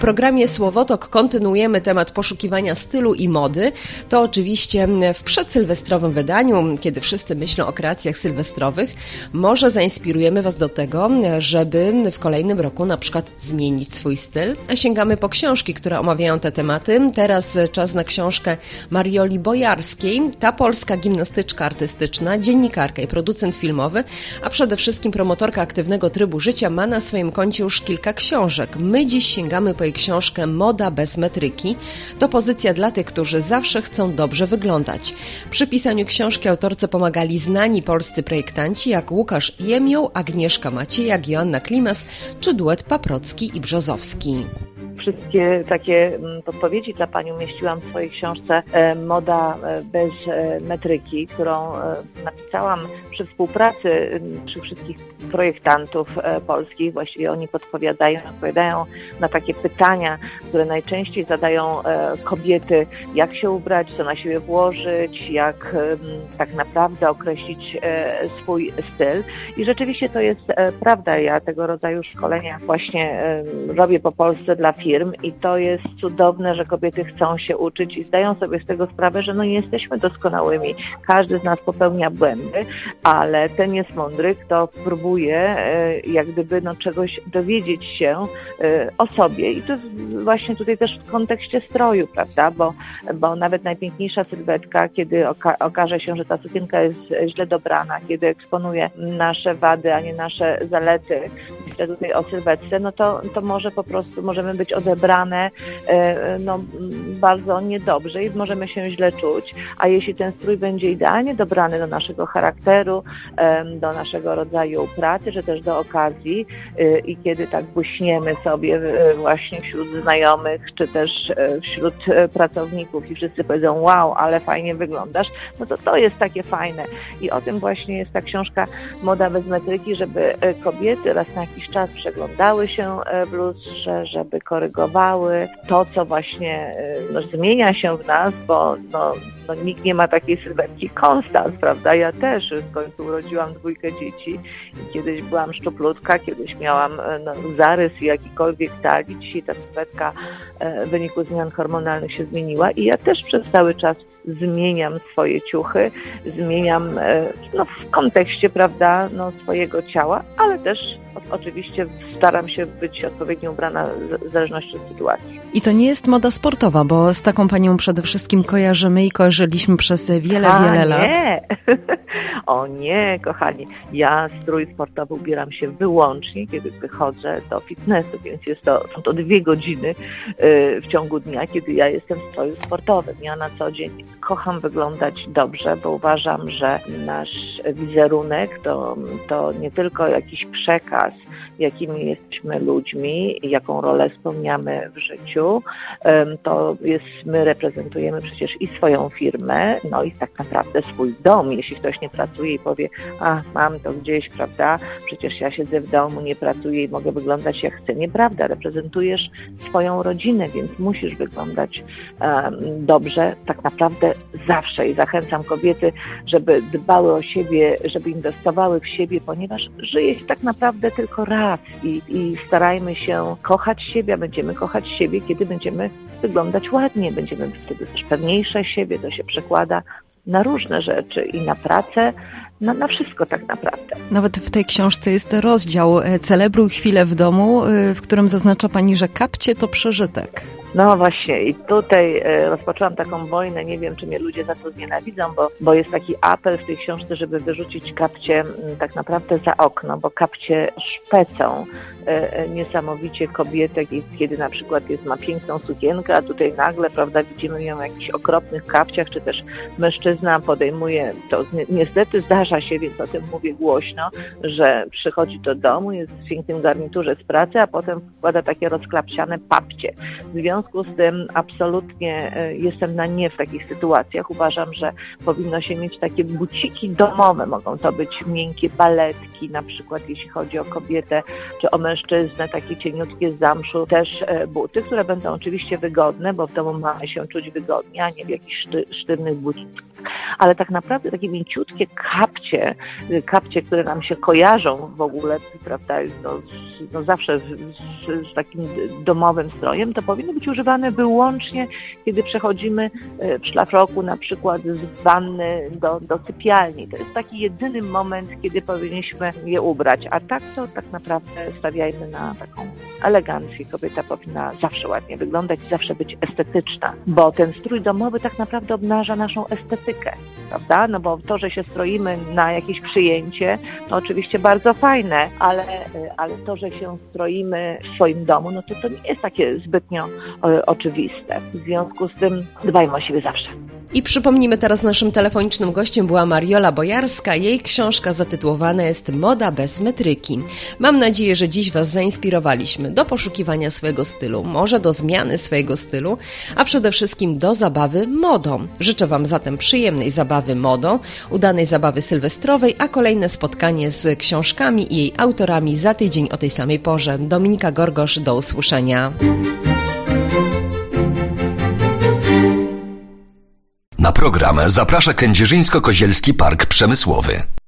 programie Słowotok kontynuujemy temat poszukiwania stylu i mody. To oczywiście w przedsylwestrowym wydaniu, kiedy wszyscy myślą o kreacjach sylwestrowych, może zainspirujemy Was do tego, żeby w kolejnym roku na przykład zmienić swój styl. A sięgamy po książki, które omawiają te tematy. Teraz czas na książkę Marioli Bojarskiej. Ta polska gimnastyczka artystyczna, dziennikarka i producent filmowy, a przede wszystkim promotorka aktywnego trybu życia, ma na swoim koncie już kilka książek. My dziś sięgamy po jej książkę Moda bez metryki. To pozycja dla tych, którzy zawsze chcą dobrze wyglądać. Przy pisaniu książki autorce pomagali znani polscy projektanci jak Łukasz Jemioł, Agnieszka Maciejak, Joanna Klimas czy duet Paprocki i Brzozowski. Wszystkie takie podpowiedzi dla Pani umieściłam w swojej książce Moda bez metryki, którą napisałam przy współpracy wszystkich projektantów polskich. Właściwie oni odpowiadają na takie pytania, które najczęściej zadają kobiety, jak się ubrać, co na siebie włożyć, jak tak naprawdę określić swój styl. I rzeczywiście to jest prawda. Ja tego rodzaju szkolenia właśnie robię po Polsce dla firm i to jest cudowne, że kobiety chcą się uczyć i zdają sobie z tego sprawę, że nie jesteśmy doskonałymi. Każdy z nas popełnia błędy, ale ten jest mądry, kto próbuje jak gdyby czegoś dowiedzieć się o sobie i to jest właśnie tutaj też w kontekście stroju, prawda, bo nawet najpiękniejsza sylwetka, kiedy okaże się, że ta sukienka jest źle dobrana, kiedy eksponuje nasze wady, a nie nasze zalety, myślę tutaj o sylwetce, to może po prostu możemy być odebrane bardzo niedobrze i możemy się źle czuć, a jeśli ten strój będzie idealnie dobrany do naszego charakteru, do naszego rodzaju pracy, czy też do okazji i kiedy tak błyśniemy sobie właśnie wśród znajomych, czy też wśród pracowników i wszyscy powiedzą, wow, ale fajnie wyglądasz, to jest takie fajne. I o tym właśnie jest ta książka Moda bez metryki, żeby kobiety raz na jakiś czas przeglądały się w lustrze, żeby korygowały to, co właśnie zmienia się w nas, bo nikt nie ma takiej sylwetki konstans, prawda? Ja też w końcu urodziłam 2 dzieci i kiedyś byłam szczuplutka, kiedyś miałam zarys i jakikolwiek talii. Dzisiaj ta sylwetka w wyniku zmian hormonalnych się zmieniła i ja też przez cały czas zmieniam swoje ciuchy, zmieniam w kontekście, prawda, swojego ciała, ale też oczywiście staram się być odpowiednio ubrana w zależności od sytuacji. I to nie jest moda sportowa, bo z taką panią przede wszystkim kojarzymy i kojarzyliśmy przez wiele lat. Nie! O nie, kochani. Ja strój sportowy ubieram się wyłącznie, kiedy wychodzę do fitnessu, więc są to 2 godziny w ciągu dnia, kiedy ja jestem w stroju sportowym. Ja na co dzień kocham wyglądać dobrze, bo uważam, że nasz wizerunek to nie tylko jakiś przekaz, jakimi jesteśmy ludźmi, jaką rolę spełniamy w życiu, my reprezentujemy przecież i swoją firmę, i tak naprawdę swój dom. Jeśli ktoś nie pracuje i powie, mam to gdzieś, prawda, przecież ja siedzę w domu, nie pracuję i mogę wyglądać jak chcę. Nieprawda, reprezentujesz swoją rodzinę, więc musisz wyglądać dobrze, tak naprawdę zawsze. I zachęcam kobiety, żeby dbały o siebie, żeby inwestowały w siebie, ponieważ żyje się tak naprawdę tylko raz i starajmy się kochać siebie, a będziemy kochać siebie, kiedy będziemy wyglądać ładnie, będziemy wtedy też pewniejsze siebie, to się przekłada na różne rzeczy i na pracę, na wszystko tak naprawdę. Nawet w tej książce jest rozdział Celebruj chwilę w domu, w którym zaznacza pani, że kapcie to przeżytek. No właśnie i tutaj rozpoczęłam taką wojnę, nie wiem, czy mnie ludzie za to znienawidzą, bo jest taki apel w tej książce, żeby wyrzucić kapcie tak naprawdę za okno, bo kapcie szpecą niesamowicie kobietę, kiedy na przykład ma piękną sukienkę, a tutaj nagle, prawda, widzimy ją w jakichś okropnych kapciach, czy też mężczyzna podejmuje, to niestety zdarza się, więc o tym mówię głośno, że przychodzi do domu, jest w pięknym garniturze z pracy, a potem wkłada takie rozklapsiane papcie. W związku z tym absolutnie jestem na nie w takich sytuacjach. Uważam, że powinno się mieć takie buciki domowe. Mogą to być miękkie baletki, na przykład jeśli chodzi o kobietę, czy o mężczyznę, takie cieniutkie z zamszu, też buty, które będą oczywiście wygodne, bo w domu mamy się czuć wygodnie, a nie w jakichś sztywnych bucikach. ale tak naprawdę takie mięciutkie kapcie, które nam się kojarzą w ogóle, prawda, no zawsze z takim domowym strojem, to powinny być używane wyłącznie, kiedy przechodzimy w szlafroku na przykład z wanny do sypialni. To jest taki jedyny moment, kiedy powinniśmy je ubrać, a tak to tak naprawdę stawiajmy na taką elegancję. Kobieta powinna zawsze ładnie wyglądać i zawsze być estetyczna, bo ten strój domowy tak naprawdę obnaża naszą estetykę, prawda? No bo to, że się stroimy na jakieś przyjęcie, no oczywiście bardzo fajne, ale to, że się stroimy w swoim domu, no to nie jest takie zbytnio oczywiste. W związku z tym dbajmy o siebie zawsze. I przypomnijmy, teraz naszym telefonicznym gościem była Mariola Bojarska. Jej książka zatytułowana jest Moda bez metryki. Mam nadzieję, że dziś Was zainspirowaliśmy do poszukiwania swojego stylu, może do zmiany swojego stylu, a przede wszystkim do zabawy modą. Życzę Wam zatem przyjemnej zabawy modą, udanej zabawy sylwestrowej, a kolejne spotkanie z książkami i jej autorami za tydzień o tej samej porze. Dominika Gorgosz, do usłyszenia. Na program zaprasza Kędzierzyńsko-Kozielski Park Przemysłowy.